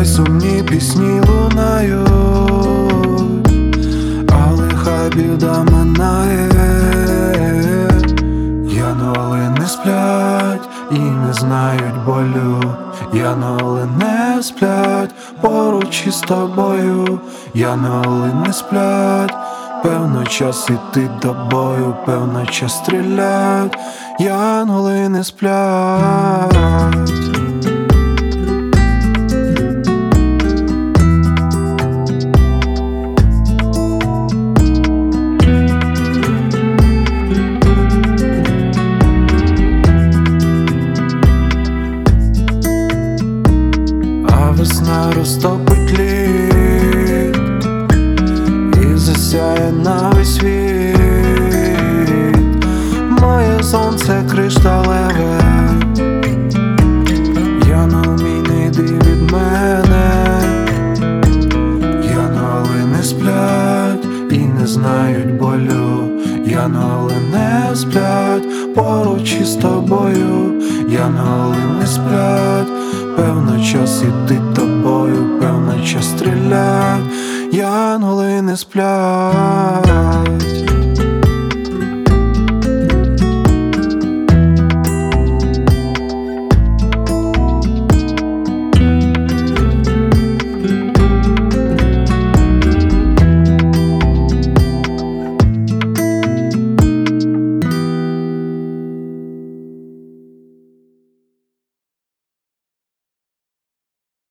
хай сумні пісні лунають, але хай біда минає. Янголи не сплять і не знають болю, янголи не сплять поруч із тобою, янголи не сплять. Певно, час іти до бою, певно, час стрілять, янголи не сплять. А весна розтопить лід і засяє на весь світ. Моє сонце кришталеве, янголи мій, не йди від мене. Янголи не сплять і не знають болю, янголи не сплять поруч із тобою, янголи не сплять. Певно, час іти тобою, певно, час стрілять, янголи не сплять.